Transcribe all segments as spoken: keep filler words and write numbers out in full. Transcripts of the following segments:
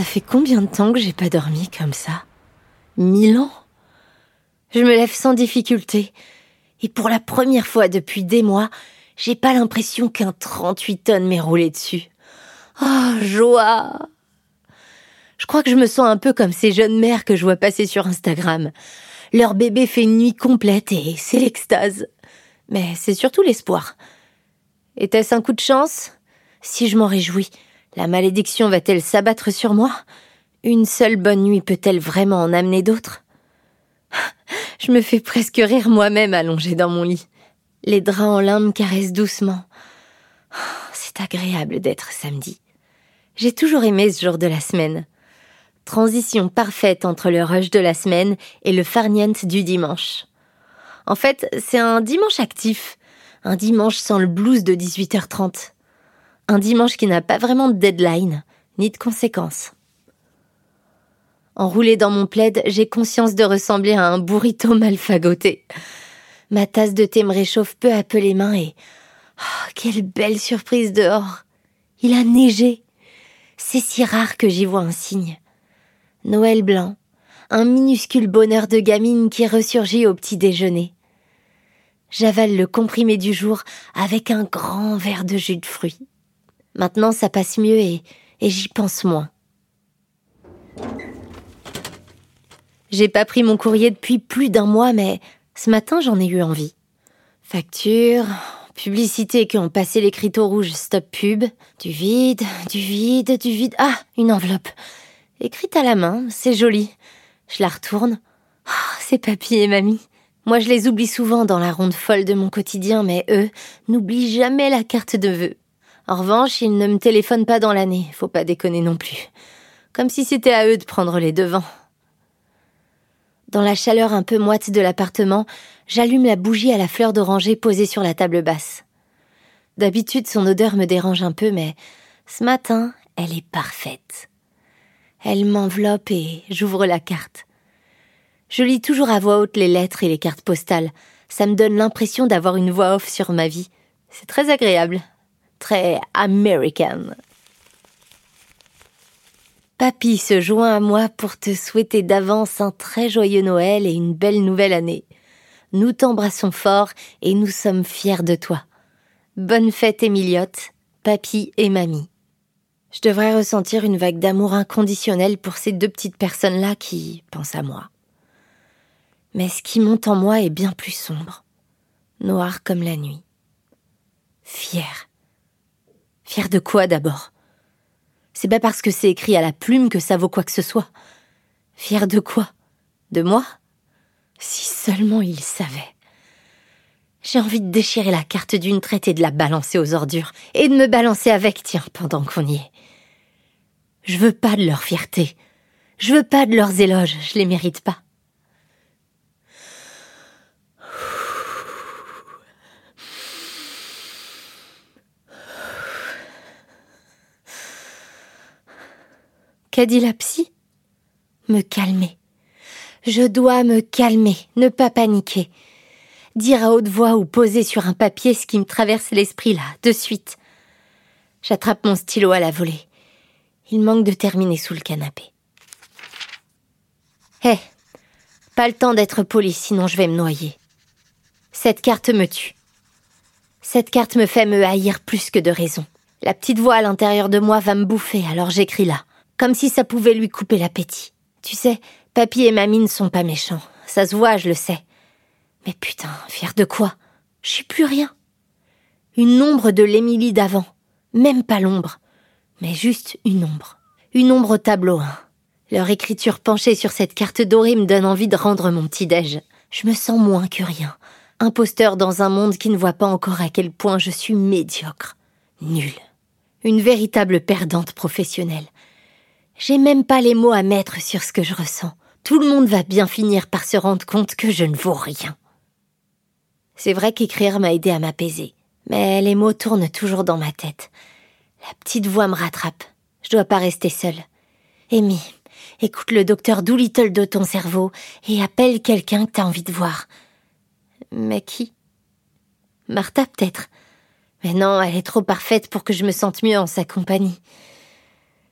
Ça fait combien de temps que j'ai pas dormi comme ça? Mille ans? Je me lève sans difficulté. Et pour la première fois depuis des mois, j'ai pas l'impression qu'un trente-huit tonnes m'ait roulé dessus. Oh, joie! Je crois que je me sens un peu comme ces jeunes mères que je vois passer sur Instagram. Leur bébé fait une nuit complète et c'est l'extase. Mais c'est surtout l'espoir. Était-ce un coup de chance? Si je m'en réjouis, la malédiction va-t-elle s'abattre sur moi? Une seule bonne nuit peut-elle vraiment en amener d'autres? Je me fais presque rire moi-même allongée dans mon lit. Les draps en lin me caressent doucement. C'est agréable d'être samedi. J'ai toujours aimé ce jour de la semaine. Transition parfaite entre le rush de la semaine et le farniente du dimanche. En fait, c'est un dimanche actif. Un dimanche sans le blues de dix-huit heures trente. Un dimanche qui n'a pas vraiment de deadline, ni de conséquences. Enroulée dans mon plaid, j'ai conscience de ressembler à un burrito mal fagoté. Ma tasse de thé me réchauffe peu à peu les mains et... Oh, quelle belle surprise dehors! Il a neigé. C'est si rare que j'y vois un signe. Noël blanc, un minuscule bonheur de gamine qui ressurgit au petit déjeuner. J'avale le comprimé du jour avec un grand verre de jus de fruits. Maintenant, ça passe mieux et, et j'y pense moins. J'ai pas pris mon courrier depuis plus d'un mois, mais ce matin, j'en ai eu envie. Facture, publicité qui ont passé l'écriteau rouge stop pub, du vide, du vide, du vide. Ah, une enveloppe. Écrite à la main, c'est joli. Je la retourne. Oh, c'est papy et mamie. Moi, je les oublie souvent dans la ronde folle de mon quotidien, mais eux n'oublient jamais la carte de vœux. En revanche, ils ne me téléphonent pas dans l'année, faut pas déconner non plus. Comme si c'était à eux de prendre les devants. Dans la chaleur un peu moite de l'appartement, j'allume la bougie à la fleur d'oranger posée sur la table basse. D'habitude, son odeur me dérange un peu, mais ce matin, elle est parfaite. Elle m'enveloppe et j'ouvre la carte. Je lis toujours à voix haute les lettres et les cartes postales. Ça me donne l'impression d'avoir une voix off sur ma vie. C'est très agréable. Très American. Papy se joint à moi pour te souhaiter d'avance un très joyeux Noël et une belle nouvelle année. Nous t'embrassons fort et nous sommes fiers de toi. Bonne fête Émiliotte, papy et mamie. Je devrais ressentir une vague d'amour inconditionnel pour ces deux petites personnes-là qui pensent à moi. Mais ce qui monte en moi est bien plus sombre, noir comme la nuit. Fier. Fier de quoi d'abord? C'est pas parce que c'est écrit à la plume que ça vaut quoi que ce soit. Fier de quoi? De moi? Si seulement il savait. J'ai envie de déchirer la carte d'une traite et de la balancer aux ordures. Et de me balancer avec, tiens, pendant qu'on y est. Je veux pas de leur fierté. Je veux pas de leurs éloges, je les mérite pas. Qu'a dit la psy? Me calmer. Je dois me calmer, ne pas paniquer. Dire à haute voix ou poser sur un papier ce qui me traverse l'esprit là, de suite. J'attrape mon stylo à la volée. Il manque de terminer sous le canapé. Hé, hey, pas le temps d'être poli, sinon je vais me noyer. Cette carte me tue. Cette carte me fait me haïr plus que de raison. La petite voix à l'intérieur de moi va me bouffer, alors j'écris là. Comme si ça pouvait lui couper l'appétit. Tu sais, papy et mamie ne sont pas méchants. Ça se voit, je le sais. Mais putain, fière de quoi? Je suis plus rien. Une ombre de l'Émilie d'avant. Même pas l'ombre. Mais juste une ombre. Une ombre au tableau. Hein. Leur écriture penchée sur cette carte dorée me donne envie de rendre mon petit-déj. Je me sens moins que rien. Imposteur dans un monde qui ne voit pas encore à quel point je suis médiocre. Nulle. Une véritable perdante professionnelle. J'ai même pas les mots à mettre sur ce que je ressens. Tout le monde va bien finir par se rendre compte que je ne vaux rien. C'est vrai qu'écrire m'a aidé à m'apaiser. Mais les mots tournent toujours dans ma tête. La petite voix me rattrape. Je dois pas rester seule. Amy, écoute le docteur Doolittle de ton cerveau et appelle quelqu'un que t'as envie de voir. Mais qui? Martha peut-être. Mais non, elle est trop parfaite pour que je me sente mieux en sa compagnie.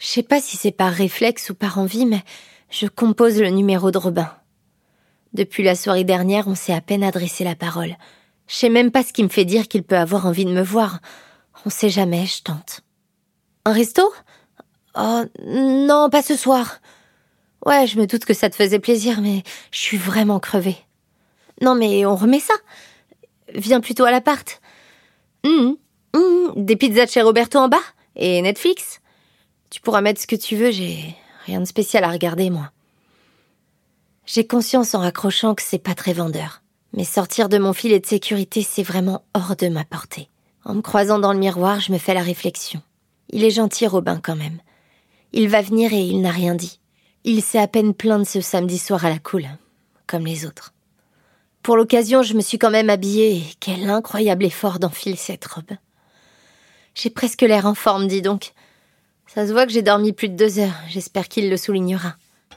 Je sais pas si c'est par réflexe ou par envie, mais je compose le numéro de Robin. Depuis la soirée dernière, on s'est à peine adressé la parole. Je sais même pas ce qui me fait dire qu'il peut avoir envie de me voir. On sait jamais, je tente. Un resto ? Oh, non, pas ce soir. Ouais, je me doute que ça te faisait plaisir, mais je suis vraiment crevée. Non, mais on remet ça. Viens plutôt à l'appart. Mmh, mmh, des pizzas de chez Roberto en bas et Netflix. Tu pourras mettre ce que tu veux, j'ai rien de spécial à regarder, moi. J'ai conscience en raccrochant que c'est pas très vendeur. Mais sortir de mon filet de sécurité, c'est vraiment hors de ma portée. En me croisant dans le miroir, je me fais la réflexion. Il est gentil, Robin, quand même. Il va venir et il n'a rien dit. Il s'est à peine plaint de ce samedi soir à la cool, comme les autres. Pour l'occasion, je me suis quand même habillée et quel incroyable effort d'enfiler cette robe. J'ai presque l'air en forme, dis donc. Ça se voit que j'ai dormi plus de deux heures, j'espère qu'il le soulignera.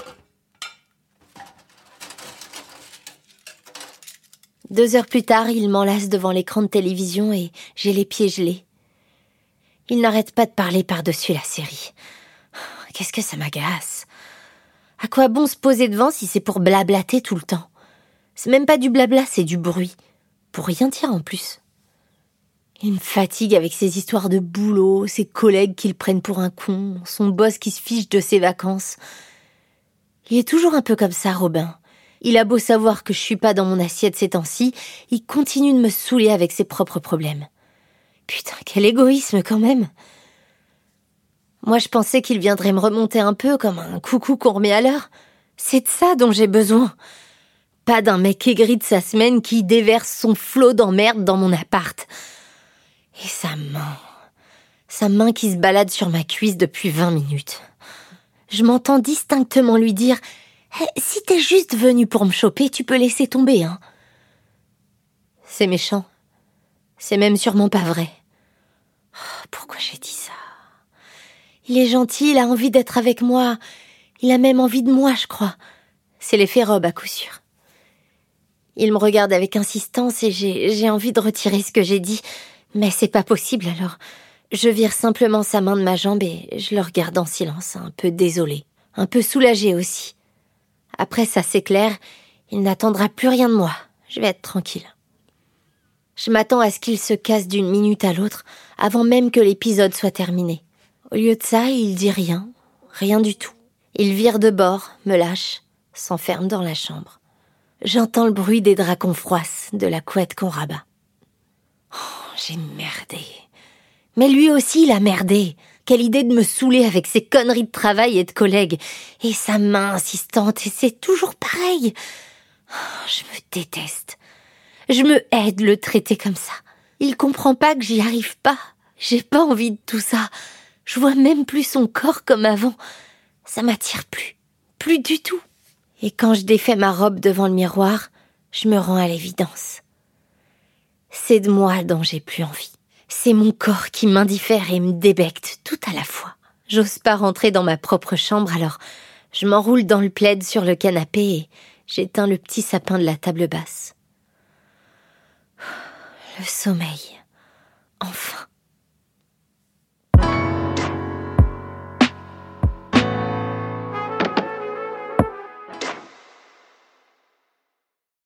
Deux heures plus tard, il m'enlace devant l'écran de télévision et j'ai les pieds gelés. Il n'arrête pas de parler par-dessus la série. Qu'est-ce que ça m'agace. À quoi bon se poser devant si c'est pour blablater tout le temps ? C'est même pas du blabla, c'est du bruit. Pour rien dire en plus. Il me fatigue avec ses histoires de boulot, ses collègues qui le prennent pour un con, son boss qui se fiche de ses vacances. Il est toujours un peu comme ça, Robin. Il a beau savoir que je suis pas dans mon assiette ces temps-ci, il continue de me saouler avec ses propres problèmes. Putain, quel égoïsme quand même. Moi, je pensais qu'il viendrait me remonter un peu comme un coucou qu'on remet à l'heure. C'est de ça dont j'ai besoin. Pas d'un mec aigri de sa semaine qui déverse son flot d'emmerde dans mon appart. Et sa main. Sa main qui se balade sur ma cuisse depuis vingt minutes. Je m'entends distinctement lui dire hey, « Si t'es juste venu pour me choper, tu peux laisser tomber, hein. » C'est méchant. C'est même sûrement pas vrai. Oh, pourquoi j'ai dit ça ? Il est gentil, il a envie d'être avec moi. Il a même envie de moi, je crois. C'est l'effet robe, à coup sûr. Il me regarde avec insistance et j'ai, j'ai envie de retirer ce que j'ai dit. Mais c'est pas possible, alors je vire simplement sa main de ma jambe et je le regarde en silence, un peu désolée, un peu soulagée aussi. Après ça s'éclaire, il n'attendra plus rien de moi. Je vais être tranquille. Je m'attends à ce qu'il se casse d'une minute à l'autre, avant même que l'épisode soit terminé. Au lieu de ça, il dit rien, rien du tout. Il vire de bord, me lâche, s'enferme dans la chambre. J'entends le bruit des draps qu'on froisse, de la couette qu'on rabat. Oh, j'ai merdé. Mais lui aussi, il a merdé. Quelle idée de me saouler avec ses conneries de travail et de collègues. Et sa main insistante, et c'est toujours pareil. Oh, je me déteste. Je me hais de le traiter comme ça. Il comprend pas que j'y arrive pas. J'ai pas envie de tout ça. Je vois même plus son corps comme avant. Ça m'attire plus. Plus du tout. Et quand je défais ma robe devant le miroir, je me rends à l'évidence. C'est de moi dont j'ai plus envie. C'est mon corps qui m'indiffère et me débecte tout à la fois. J'ose pas rentrer dans ma propre chambre, alors je m'enroule dans le plaid sur le canapé et j'éteins le petit sapin de la table basse. Le sommeil. Enfin.